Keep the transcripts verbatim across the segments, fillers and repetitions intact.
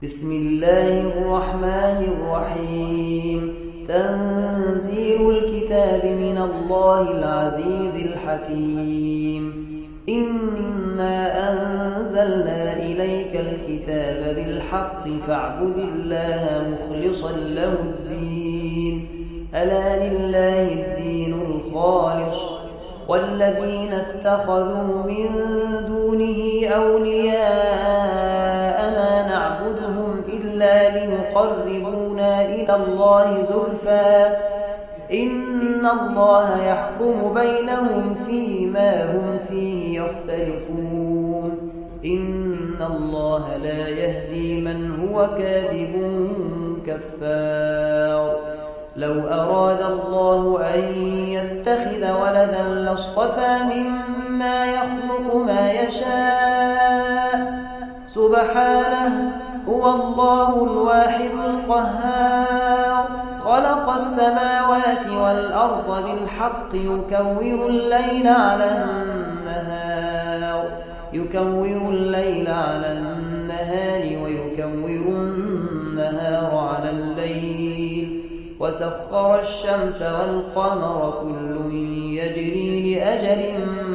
بسم الله الرحمن الرحيم. تنزيل الكتاب من الله العزيز الحكيم. إنا أنزلنا إليك الكتاب بالحق فاعبد الله مخلصا له الدين. ألا لله الدين الخالص والذين اتخذوا من دونه أولياء ما نعبدهم إلا ليقربونا إلى الله زلفى إن الله يحكم بينهم فيما هم فيه يختلفون. إن الله لا يهدي من هو كاذب كفار. لو أراد الله أن يتخذ ولدا لاصطفى مما يخلق ما يشاء سبحانه هو الله الواحد القهار. خلق السماوات والأرض بالحق يكور الليل على النهار يكور الليل على النهار ويكور النهار على الليل وسخر الشمس والقمر كل يجري لأجل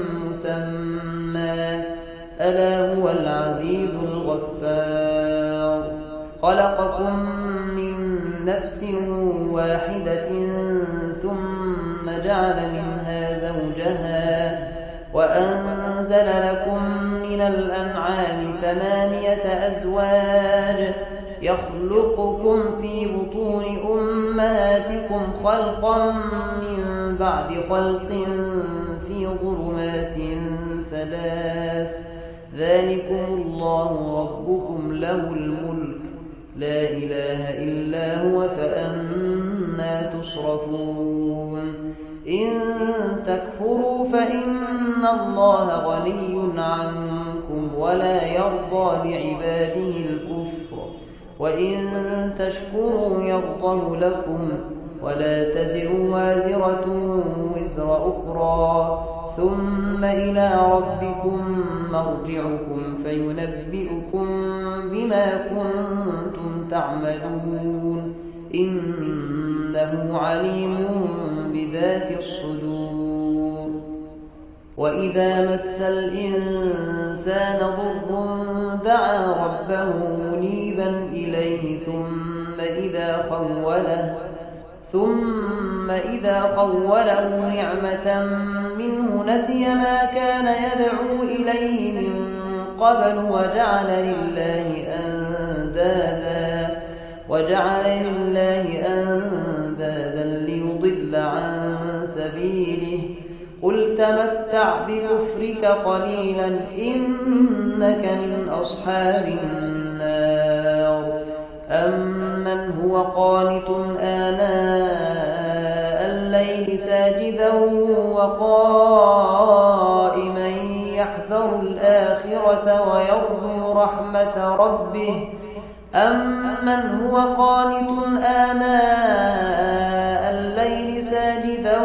مسمى ألا هو العزيز الغفار. خلقكم من نفس واحدة ثم جعل منها زوجها وأنزل لكم من الأنعام ثمانية أزواج يخلقكم في بطون أمهاتكم خلقا من بعد خلق في ظلمات ثلاث ذلكم الله ربكم له الملك لا إله إلا هو فأنى تصرفون. إن تكفروا فإن الله غني عنكم ولا يرضى لعباده الكفر وإن تشكروا يرضه لكم ولا تزر وازرة وزر أخرى ثم إلى ربكم مرجعكم فينبئكم بما كنتم تعملون إنه عليم بذات الصدور. وإذا مس الإنسان ضر دعا ربه منيبا إليه ثم إذا خوله ثم إذا خوله نعمة منه نسي ما كان يدعو إليه من قبل وجعل لله أندادا وجعل لله أندادا ليضل عن سبيله. قل تمتع بكفرك قليلا إنك من أصحاب النار. أمن هو قانت آناء الليل ساجدا وقائما يحذر الآخرة ويرجو رحمة ربه أمن هو قانت آناء الليل ساجدا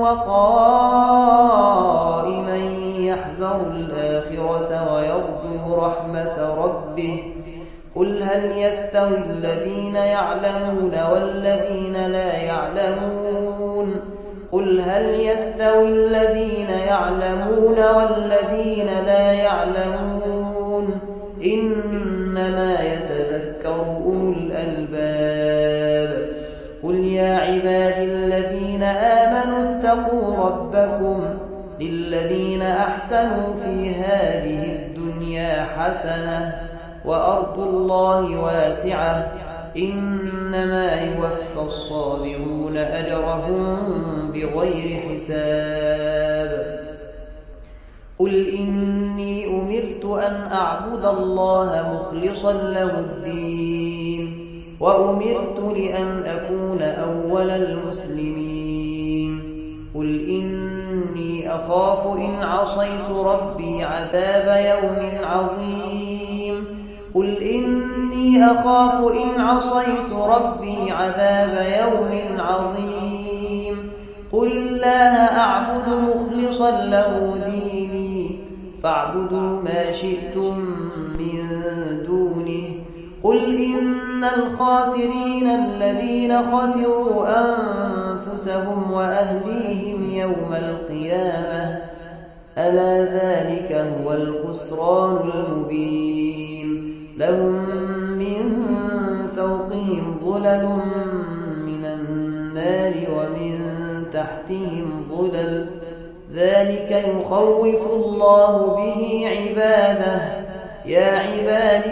وقائما يحذر الآخرة ويرجو رحمة ربه قل هل يستوي الذين يعلمون والذين لا يعلمون قل هل يستوي الذين يعلمون والذين لا يعلمون إنما يتذكر أولو الألباب. قل يا عبادي الذين آمنوا اتقوا ربكم للذين أحسنوا في هذه الدنيا حسنة وأرض الله واسعة إنما يوفى الصابرون أجرهم بغير حساب. قل إني أمرت أن أعبد الله مخلصا له الدين وأمرت لأن أكون أول المسلمين. قل إني أخاف إن عصيت ربي عذاب يوم عظيم قل إني أخاف إن عصيت ربي عذاب يوم عظيم قل الله أعبد مخلصا له ديني فاعبدوا ما شئتم من دونه قل إن الخاسرين الذين خسروا أنفسهم وأهليهم يوم القيامة ألا ذلك هو الخسران المبين لهم من فوقهم ظلل من النار ومن تحتهم ظلل ذلك يخوف الله به عباده يا عباد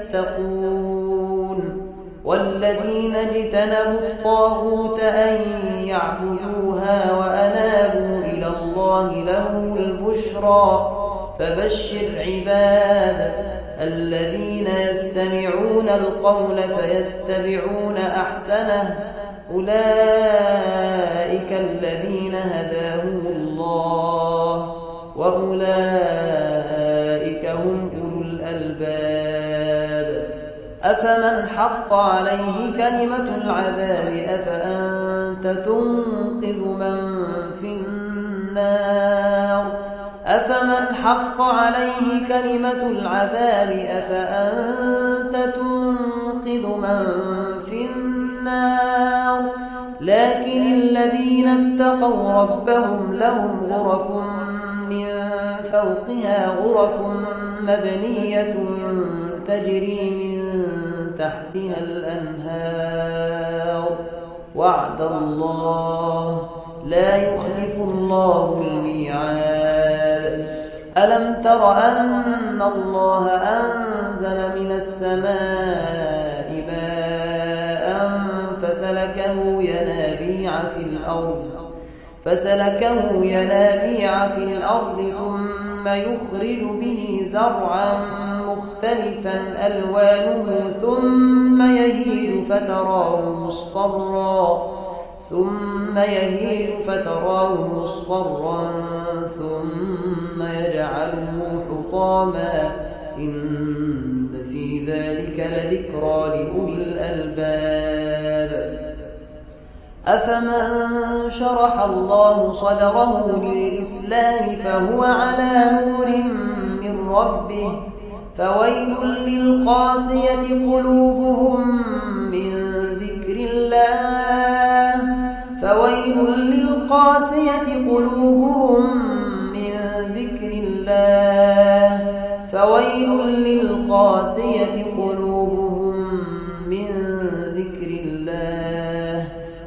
فاتقون والذين اجتنبوا الطاغوت أن يعبدوها وأنابوا إلى الله لهم البشرى فبشر عباد الذين يستمعون القول فيتبعون أحسنه أولئك الذين هداهم الله وأولئك هم أولو الألباب أفمن حق عليه كلمة العذاب أفأنت تنقذ من في النار أفمن حق عليه كلمة العذاب أفأنت تنقذ من في النار لكن الذين اتقوا ربهم لهم غرف من فوقها غرف مبنية تجري من تحتها الأنهار وعد الله لا يخلف الله الميعاد ألم تر أن الله أنزل من السماء ماء فسلكه ينابيع في الأرض فسلكه ينابيع في الأرض ثم يخرج به زرعا مختلفا ألوانه ثم يهيج فتراه مصفرا ثم يهيج فتراه مصفرا ثم يجعله حطاما إن في ذلك لذكرى لأولي الألباب أفمن شرح الله صدره للإسلام فهو على نور من ربه فويل للقاسية قلوبهم من ذكر الله فويل للقاسية قلوبهم من ذكر الله فويل للقاسية قلوبهم من ذكر الله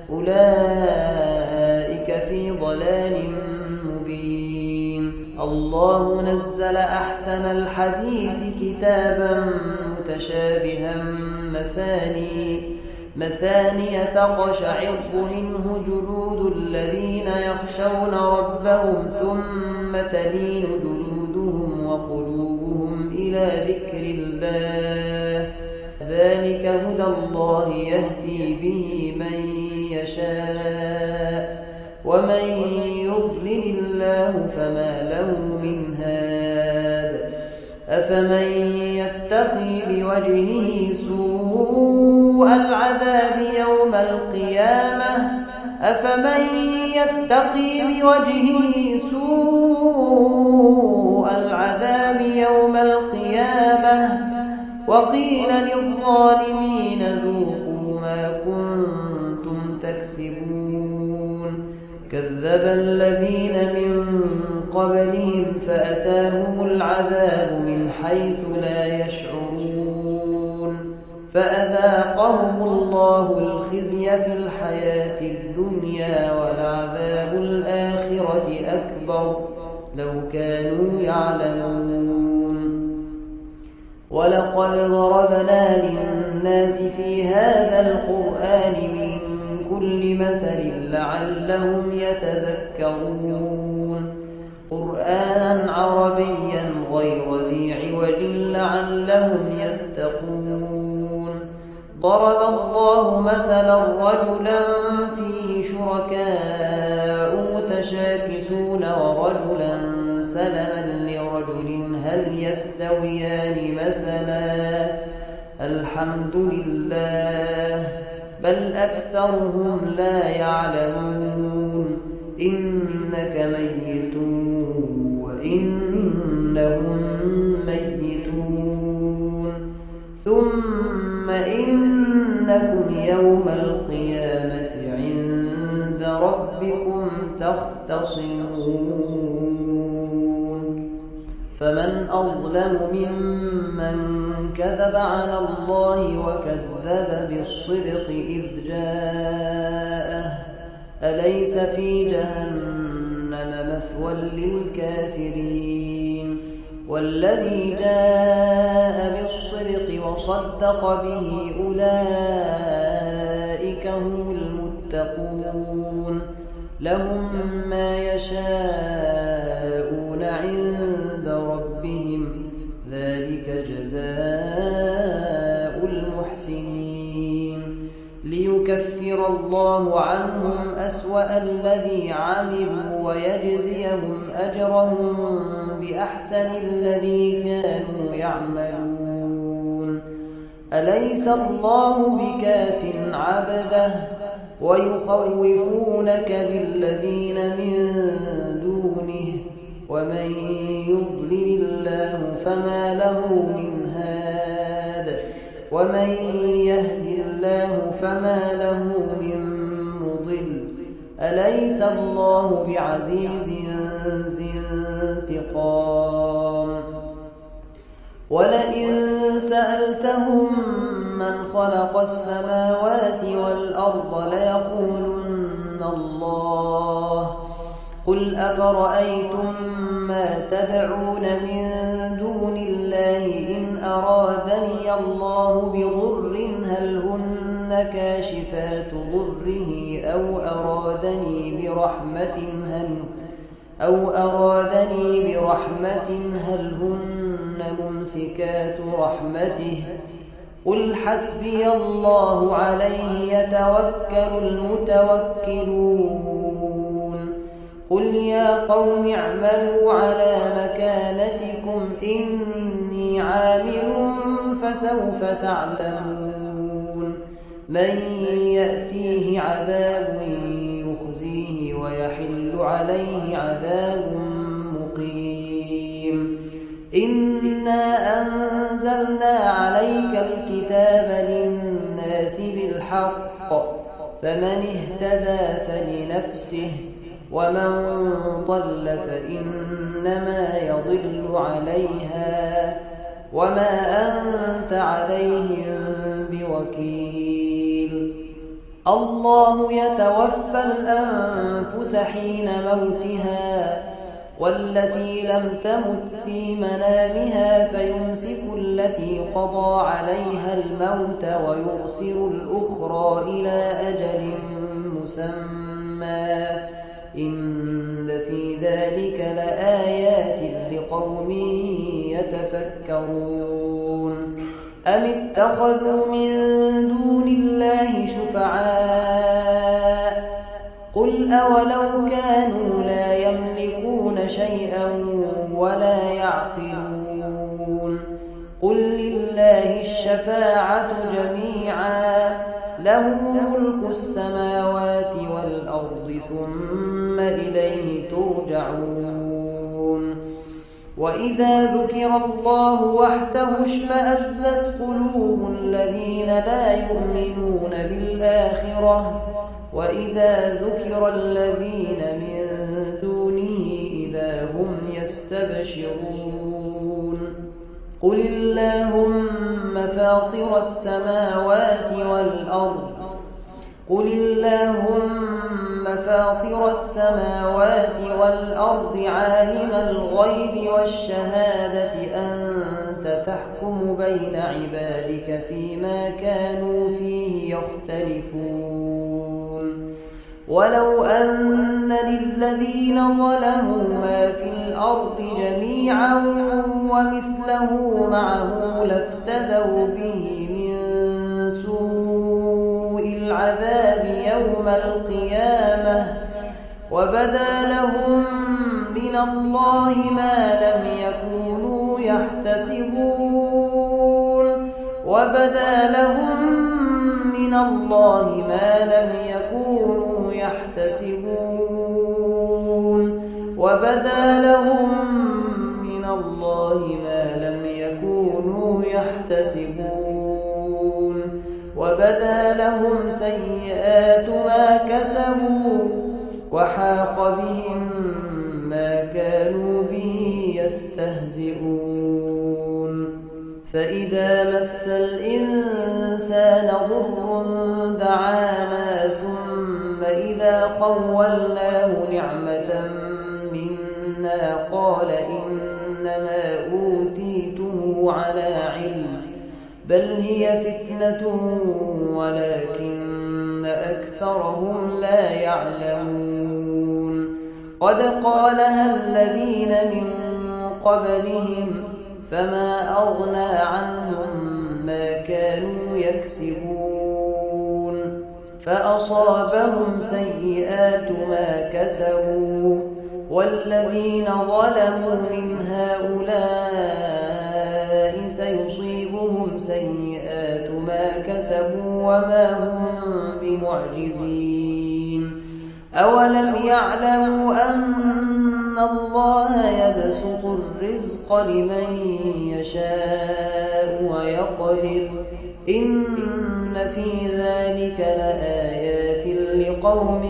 أولئك في ضلال مبين الله نزل أحسن الحديث كتابا متشابها مثاني مثانية تقشعر منه جلود الذين يخشون ربهم ثم تلين جلودهم وقلوبهم إلى ذكر الله ذلك هدى الله يهدي به من يشاء ومن يضلل الله فما له من هاد أفمن يتقي بوجهه سوء العذاب يوم القيامة أفمن يتقي بوجهه سوء العذاب يوم القيامة وقيل للظالمين ذوقوا ما كنتم تكسبون كذب الذين من قبلهم فأتاهم العذاب من حيث لا يشعرون فأذاقهم الله الخزي في الحياة الدنيا ولعذاب الآخرة أكبر لو كانوا يعلمون ولقد ضربنا للناس في هذا القرآن من كل مثل لعلهم يتذكرون قرآنا عربيا غير ذي عوج لعلهم يتقون ضرب الله مثلا رجلا فيه شركاء متشاكسون ورجلا سلما لرجل هل يستويان مثلا الحمد لله بل أكثرهم لا يعلمون إنك ميت وإنهم ميتون ثم فإنكم يوم القيامة عند ربكم تختصمون فمن أظلم ممن كذب على الله وكذب بالصدق إذ جاءه أليس في جهنم مثوى للكافرين والذي جاء بالصدق وصدق به أولئك هم المتقون لهم ما يشاءون عند ربهم ذلك جزاء المحسنين ليكفر الله عنهم أسوأ الذي عملوا ويجزيهم أجرهم بأحسن الذي كانوا يعملون أليس الله بكاف عبده ويخوفونك بالذين من دونه ومن يضلل الله فما له من هاد ومن يهد الله فما له من مضل أليس الله بعزيز ذي انتقام ولئن سألتهم من خلق السماوات والأرض ليقولن الله قل أفرأيتم ما تدعون من دون الله إن أرادني الله بضر هل هن كاشفات ضره أو أرادني برحمة هل أو أرادني برحمة هل هن ممسكات رحمته قل حسبي الله عليه يتوكل المتوكلون قل يا قوم اعملوا على مكانتكم إني عامل فسوف تعلمون من يأتيه عذاب يخزيه ويحل عليه عذاب مقيم إنا أنزلنا عليك الكتاب للناس بالحق فمن اهتدى فلنفسه ومن ضل فإنما يضل عليها وما أنت عليهم بوكيل الله يتوفى الأنفس حين موتها والتي لم تمت في منامها فيمسك التي قضى عليها الموت ويرسل الأخرى إلى أجل مسمى إن في ذلك لآيات لقوم يتفكرون أم اتخذوا من دون الله شفعاء قل أولو كانوا لا يملكون شيئا ولا يعقلون قل لله الشفاعة جميعا له ملك السماوات والأرض ثم إليه ترجعون وإذا ذكر الله وحده اشمأزت قلوب الذين لا يؤمنون بالآخرة وإذا ذكر الذين من دونه إذا هم يستبشرون قل اللهم فاطر السماوات والأرض قل اللهم فاطر السماوات والأرض عالم الغيب والشهادة أنت تحكم بين عبادك فيما كانوا فيه يختلفون ولو أن للذين ظلموا ما في الأرض جميعا ومثله معه لافتدوا به من سوء العذاب يوم القيامة وبدا لهم من الله ما لم يكونوا يحتسبون وبدا لهم من الله ما لم يكونوا يحتسبون وبدا لهم من الله ما لم يكونوا يحتسبون وبدا لهم سيئات ما كسبوا وحاق بهم ما كانوا به يستهزئون فإذا مس الإنسان ضر دعانا ثم إذا خولناه نعمة منا قال إنما أوتيته على علم بل هي فتنة ولكن أكثرهم لا يعلمون قد قالها الذين من قبلهم فما أغنى عنهم ما كانوا يكسبون فأصابهم سيئات ما كسبوا والذين ظلموا من هؤلاء سيصيبهم سيئات ما كسبوا وما هم بمعجزين أولم يعلموا أن الله يبسط الرزق لمن يشاء ويقدر إن في ذلك لآيات لقوم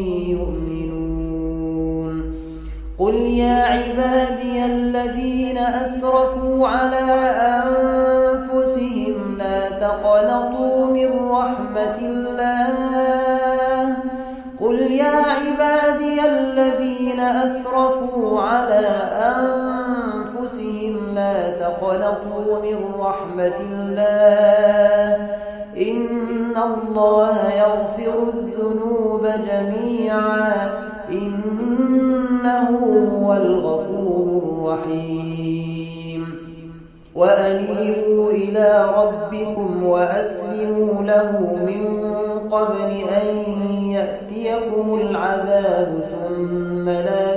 يؤمنون قل يا عبادي الذين أسرفوا على أنفسهم لا تقنطوا من رحمة الله قل يا عبادي الذين أسرفوا على أنفسهم لا تقنطوا من رحمة الله إن الله يغفر الذنوب جميعا إنه هو الغفور الرحيم وأنيبوا إلى ربكم وأسلموا له من قبل أن يأتيكم العذاب ثم لا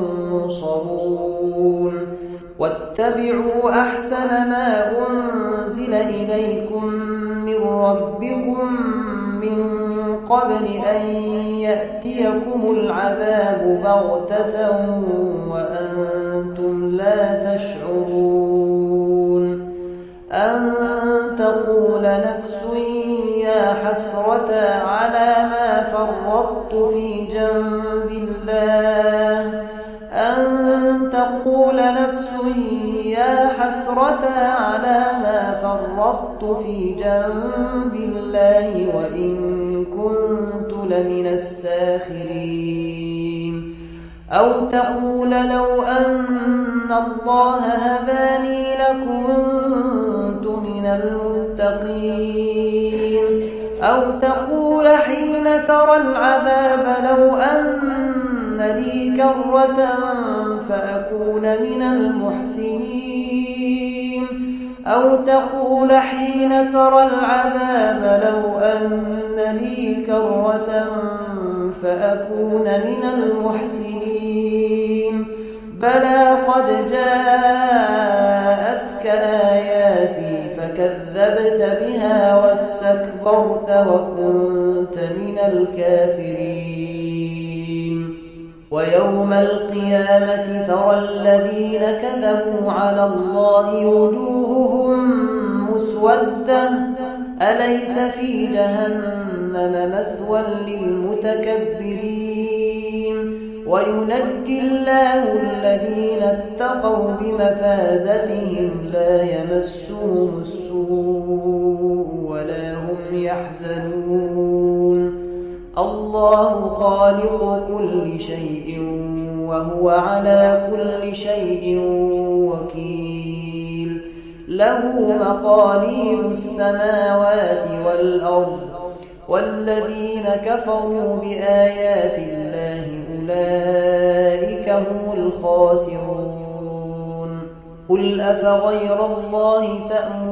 تنصرون واتبعوا أحسن ما أنزل إليكم من ربكم من قبل أن يأتيكم العذاب بغتة وأنتم لا تشعرون أن تقول نفس يا حسرة على ما فرطت في جنب الله أن تقول نفس يا حسرة على ما فرطت في جنب الله وإن كنت لمن الساخرين أو تقول لو أن الله هداني لكنت من المتقين أو تقول حين ترى العذاب لو أن لي كرة فأكون من المحسنين أو تقول حين ترى العذاب لو أن لي كرة فأكون من المحسنين بلى قد جاءتك آياتي فكذبت بها واستكبرت وكنت من الكافرين ويوم القيامة ترى الذين كذبوا على الله وجوههم مسودة أليس في جهنم مثوى للمتكبرين وينجي الله الذين اتقوا بمفازتهم لا يمسهم السوء ولا هم يحزنون الله خالق كل شيء وهو على كل شيء وكيل له مقاليد السماوات والأرض والذين كفروا بآيات الله أولئك هم الخاسرون قل أفغير الله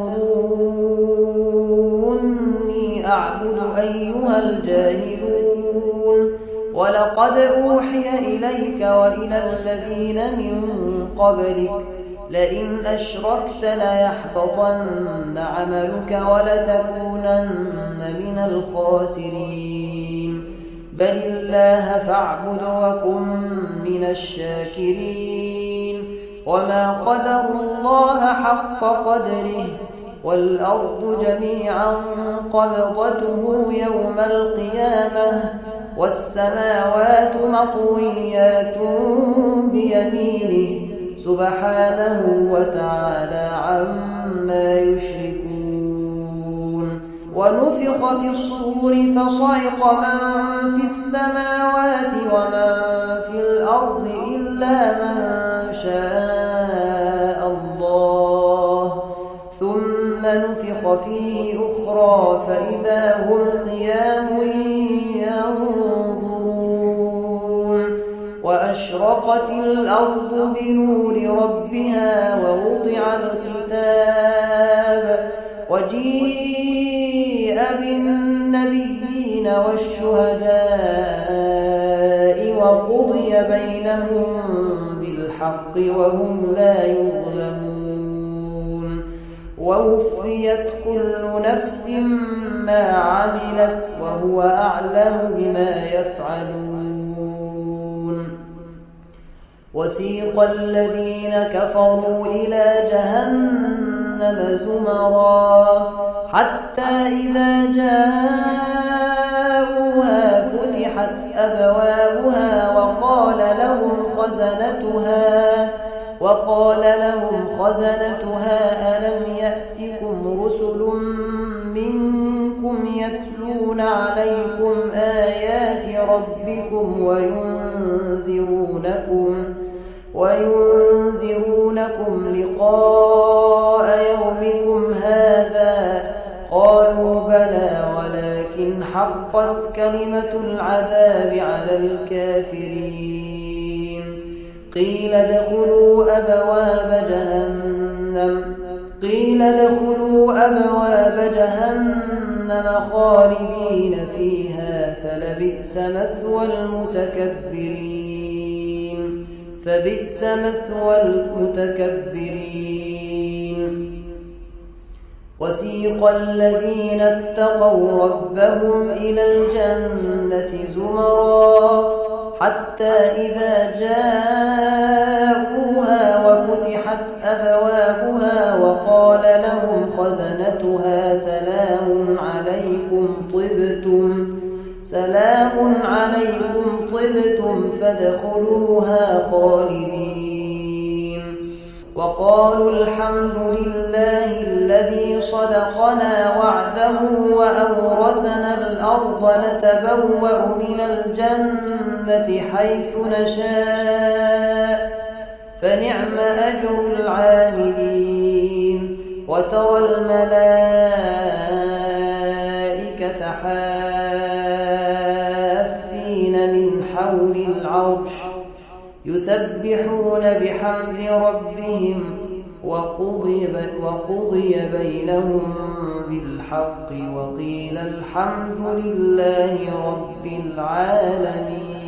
تأمروني أعبد أيها الجاهلون ولقد أوحي إليك وإلى الذين من قبلك لئن أشركت ليحبطن عملك ولتكونن من الخاسرين بل الله فاعبد وكن من الشاكرين وما قدروا الله حق قدره والأرض جميعا قبضته يوم القيامة والسماوات مطويات بيمينه سبحانه وتعالى عما يشركون. ونفخ في الصور فصعق من في السماوات ومن في الأرض إلا من شاء الله ثم نفخ فيه أخرى فإذا هم قيام ينظرون. وأشرقت الأرض بنور ربها ووضع الكتاب وجيء بالنبيين والشهداء وقضي بينهم بالحق وهم لا يظلمون. ووفيت كل نفس ما عملت وهو أعلم بما يفعلون. وسيق الذين كفروا إلى جهنم زمرا حتى إذا جاءوها فتحت أبوابها وقال لهم خزنتها وقال لهم خزنتها ألم يأتكم رسل منكم يتلون عليكم آيات ربكم وينذرونكم وينذرونكم لقاء يومكم هذا قالوا بلى ولكن حقت كلمة العذاب على الكافرين. قيل ادخلوا أبواب جهنم قيل ادخلوا أبواب جهنم خالدين فيها فلبئس مثوى المتكبرين فبئس مثوى المتكبرين. وسيق الذين اتقوا ربهم إلى الجنة زمرا حتى إذا جاءوها وفتحت أبوابها وقال لهم خزنتها سلام عليكم طبتم سلام عليكم طبتم فادخلوها خالدين. وقالوا الحمد لله الذي صدقنا وعده وأورثنا الأرض نتبوأ من الجنة حيث نشاء فنعم أجر العاملين. وترى الملائكة حافين من حول العرش يسبحون بحمد ربهم وقضي, وقضي بينهم بالحق وقيل الحمد لله رب العالمين.